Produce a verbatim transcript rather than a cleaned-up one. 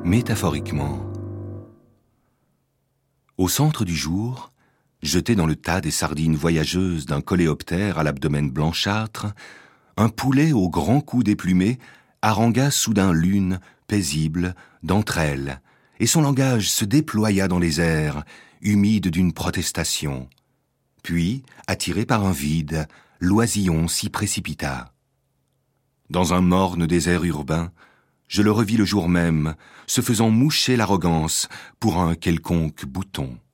Métaphoriquement. Au centre du jour, jeté dans le tas des sardines voyageuses d'un coléoptère à l'abdomen blanchâtre, un poulet au grand cou déplumé harangua soudain l'une, paisible, d'entre elles, et son langage se déploya dans les airs, humide d'une protestation. Puis, attiré par un vide, l'oisillon s'y précipita. Dans un morne désert urbain, je le revis le jour même, se faisant moucher l'arrogance pour un quelconque bouton.